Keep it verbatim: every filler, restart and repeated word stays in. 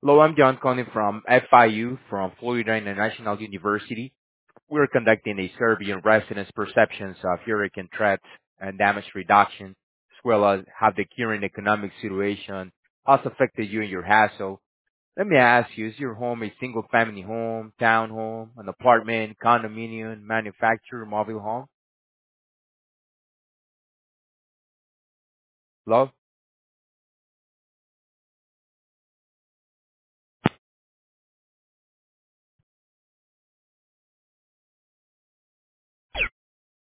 Hello, I'm John calling from F I U from Florida International University. We're conducting a survey on residents' perceptions of hurricane threats and damage reduction, as well as how the current economic situation has affected you and your household. Let me ask you, is your home a single-family home, townhome, an apartment, condominium, manufactured mobile home? Hello?